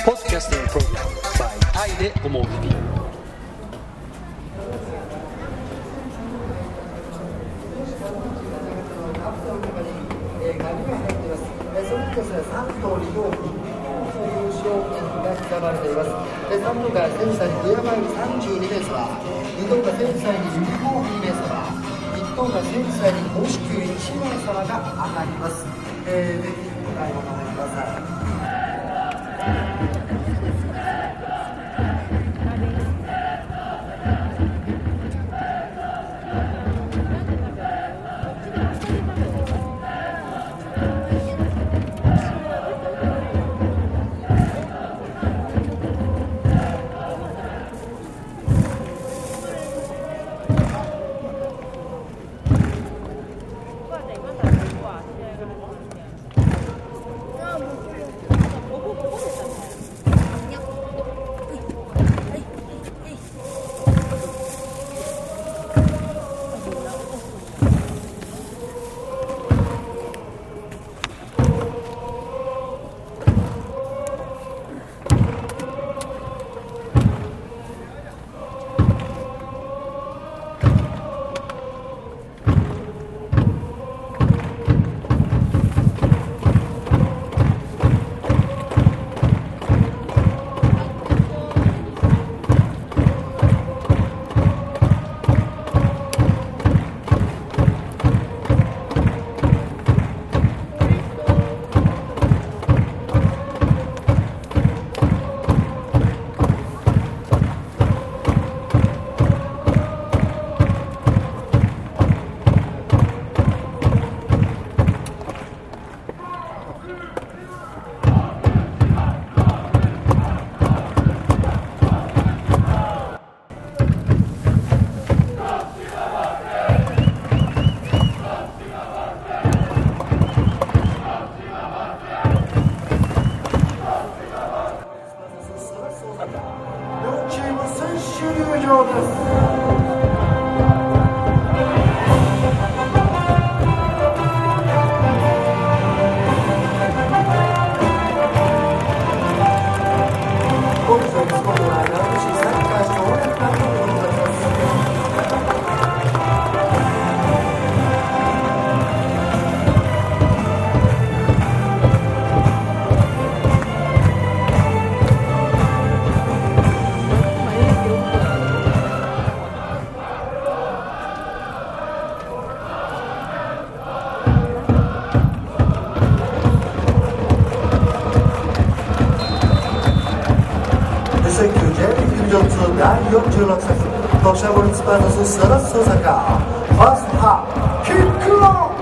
Podcasting Program by タイで思う日々。 それにですね、3頭利用品という商品が刻まれています。3頭が戦車にディアマイル32名様、2頭が戦車にユニコーン2名様、1頭が戦車に公式1名様が当たります。ぜひお買い求めください。両チーム選手入場です。本日のスポーツは長野市サッカー少年団のものになります。J リーグ場2第46節特殊ボルツパートスサラッソサカーファーストハーフキックオフ。